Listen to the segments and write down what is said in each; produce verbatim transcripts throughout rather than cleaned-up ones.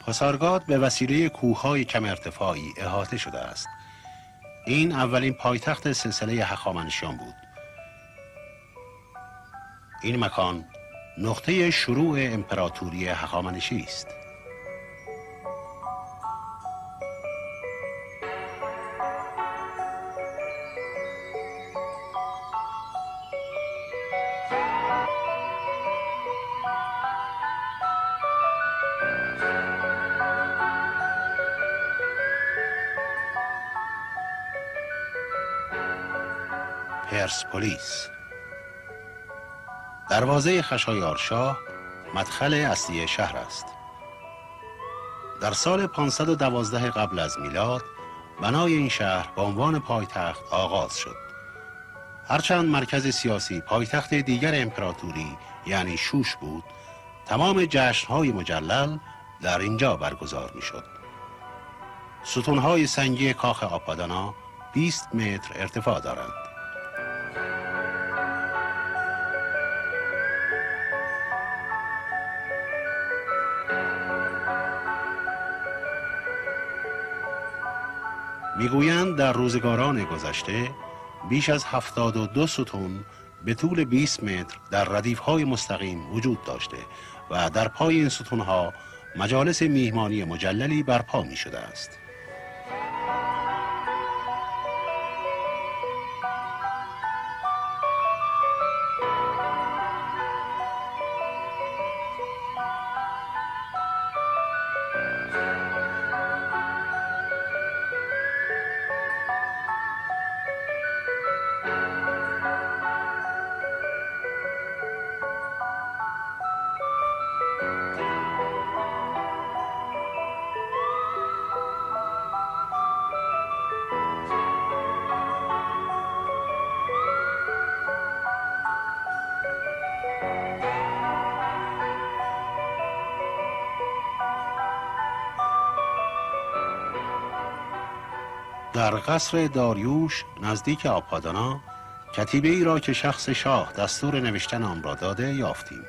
پاسارگاد به وسیله کوههای کم ارتفاعی احاطه شده است. این اولین پایتخت سلسله هخامنشیان بود. این مکان نقطه شروع امپراتوری هخامنشی است. پرسپولیس، دروازه خشایارشاه مدخل اصلی شهر است. در سال پانصد و دوازده قبل از میلاد بنای این شهر به عنوان پایتخت آغاز شد. هرچند مرکز سیاسی پایتخت دیگر امپراتوری یعنی شوش بود، تمام جشن‌های مجلل در اینجا برگزار می‌شد. ستون‌های سنگی کاخ آپادانا بیست متر ارتفاع دارند. میگویند در روزگاران گذشته بیش از هفتاد و دو ستون به طول بیست متر در ردیف‌های مستقیم وجود داشته و در پای این ستون‌ها مجالس میهمانی مجللی برپا می شده است. در قصر داریوش نزدیک آپادانا کتیبه ای را که شخص شاه دستور نوشتن آن را داده یافتیم.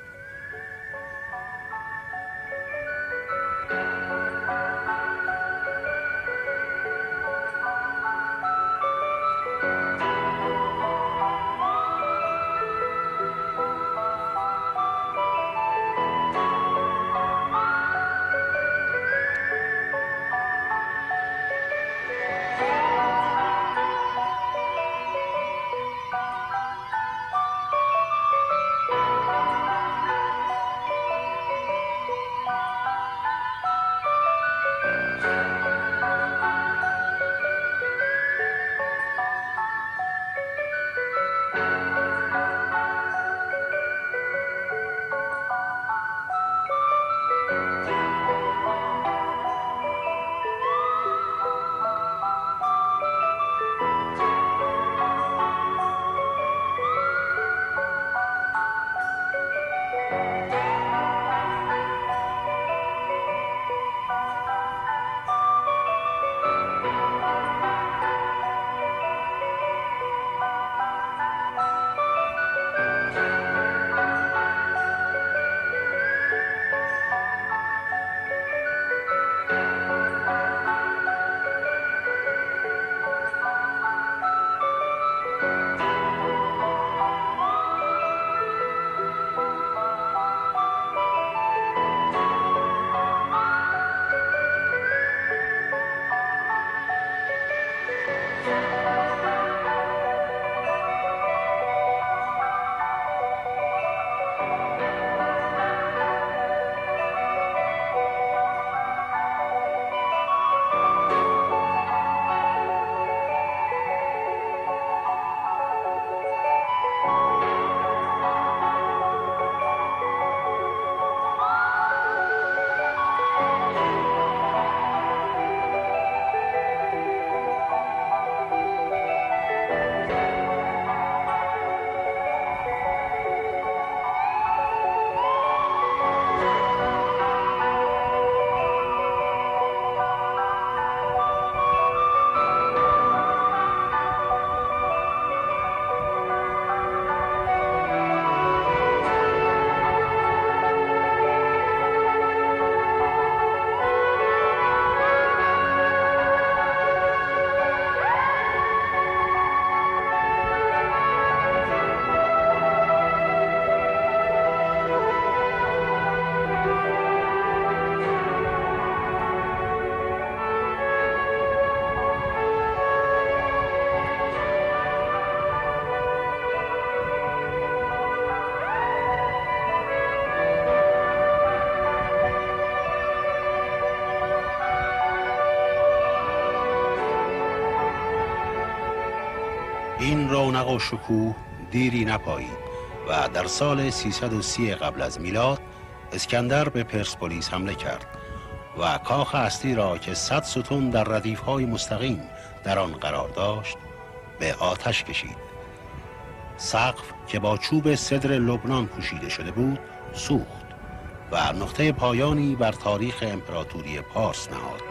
این رونق و شکوه دیری نپایید و در سال سیصد و سی قبل از میلاد اسکندر به پرسپولیس حمله کرد و کاخ اصلی را که صد ستون در ردیف‌های مستقیم در آن قرار داشت به آتش کشید. سقف که با چوب سدر لبنان پوشیده شده بود سوخت و نقطه پایانی بر تاریخ امپراتوری پارس نهاد.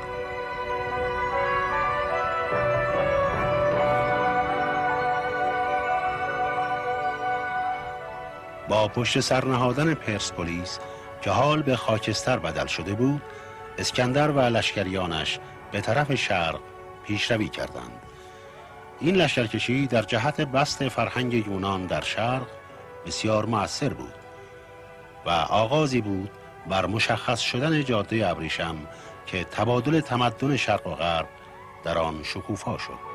با پشت سر نهادن پرسپولیس که حال به خاکستر بدل شده بود، اسکندر و لشکریانش به طرف شرق پیشروی کردند. این لشکرکشی در جهت بسط فرهنگ یونان در شرق بسیار مؤثر بود و آغازی بود بر مشخص شدن جاده ابریشم که تبادل تمدن شرق و غرب در آن شکوفا شد.